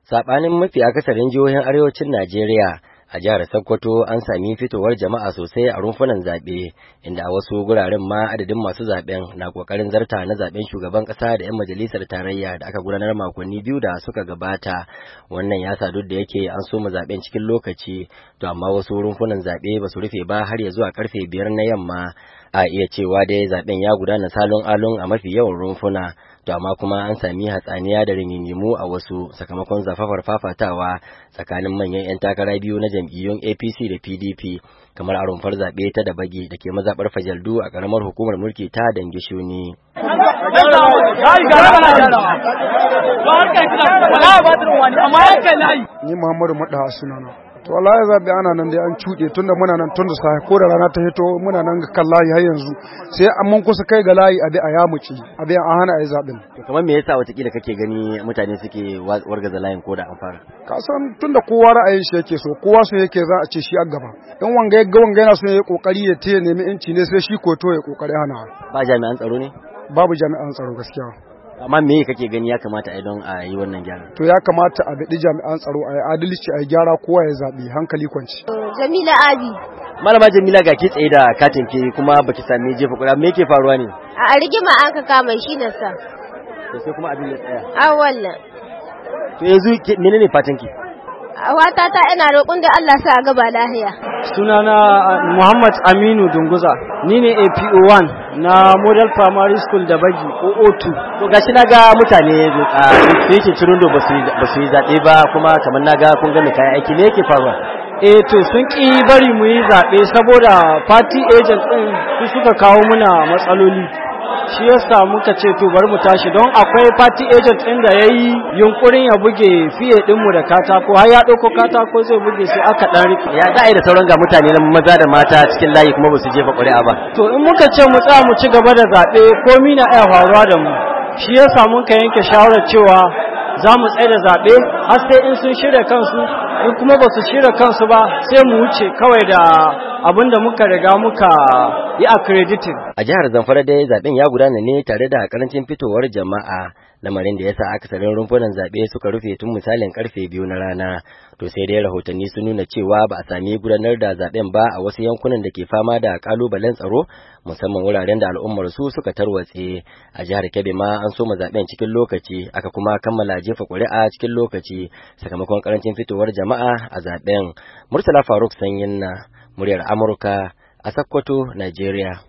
Saɓanin mafi akasarin jihohin arewacin Najeriya, a jihar Sokoto an sami fitowar jama'a sosai a rumfunan zaɓe, inda a wasu guraren ma adadin masu zaɓen na ƙoƙarin zarta na zaɓen shugaban ƙasa da 'yan majalisar tarayya da aka gudanar makonni biyu da suka gabata. Wannan ya sa duk da yake an soma zaɓen cikin lokaci, to amma wasu rumfunan zaɓe ba su rufe ba har ya zuwa karfe 5 na yamma. A iya cewa dai zaɓen ya gudana salon alon a mafi yawan rumfuna. To amma kuma an sami hatsaniya da rigingimu a wasu sakamakon zafafar fafatawa tsakanin manyan 'yan takara biyu na jam'iyyun APC da PDP, kamar a rumfar zaɓe ta Dabagi da ke mazaɓar Fajaldu a ƙaramar hukumar mulki ta Dangishuni. Ni Muhammadu Madaha sunana. To wallahi zabi ana nan dai an cuɗe tunda muna nan tun da safe ko da rana ta hito muna nan kan layi har yanzu sai an mun kusa kai ga layi abi a yamuci abi an hana ai zabin. To kamar me yasa watakila kake gani mutane suke wargaza layin ko da an fara? Ka san tunda kowa ra'ayin shi yake so, kowa so yake za a ce shi a gaba. In wanga yana so ya kokari ya te nemi inci ne sai shi ko to ya kokari hana. Ba jami'an tsaro ne? Babu jami'an tsaro gaskiya. Amma me kake gani ya kamata a yi don a yi wannan gyara? To ya kamata a daɗi jami'an tsaro a yi adalci a yi gyara kowa ya zaɓi hankali kwanci. Jamila Abi. Malama Jamila ga ki tsaye da katin ki kuma baki sami jefa kuɗa, me yake faruwa ne? A rigima aka kama shi na sa. To sai kuma abin ya tsaya. A wannan. To yanzu menene fatan ki? A wata ta ina roƙon da Allah sa a gaba lahiya. Sunana Muhammad Aminu Dunguza. Ni ne APO1 na Model Primary School da Bagi OO2. To gashi naga mutane da yake cirundo ba su yi zaɓe ba kuma kamar naga kun gane kayan aiki ne yake faruwa. To sun ƙi bari mu yi zaɓe saboda party agent ɗin su suka kawo muna matsaloli. Shi yasa muka ce to bari mu tashi don akwai party agent ɗin da yayi yunkurin ya buge fiye ɗinmu da katako har ya ɗauko katako zai buge sai aka ɗan rika. Ya za a yi da sauran ga mutane na maza da mata cikin layi kuma ba su jefa ƙuri'a ba. To in muka ce mu tsaya mu ci gaba da zaɓe komi na iya faruwa da mu. Shi yasa muka yanke shawarar cewa za mu tsaye da zaɓe har sai in sun shirya kansu, in kuma ba su shirya kansu ba sai mu wuce kawai da abin da muka riga muka yi accrediting. A jihar Zamfara dai zaben ya gudana ne tare da karancin fitowar jama'a, lamarin da yasa akasarin rumfunan zaɓe suka rufe tun misalin karfe 2 na rana. To sai dai rahotanni sun nuna cewa ba a sami gudanar da zaben ba a wasu yankunan da ke fama da kalubalen tsaro, musamman wuraren da al'ummar su suka tarwatse. A jihar Kebbi ma an soma zaben cikin lokaci, aka kuma kammala jefa ƙuri'a cikin lokaci sakamakon karancin fitowar jama'a a zaben. Murtala Faruk Sanyin na muryar Amurka a Sokoto, Najeriya.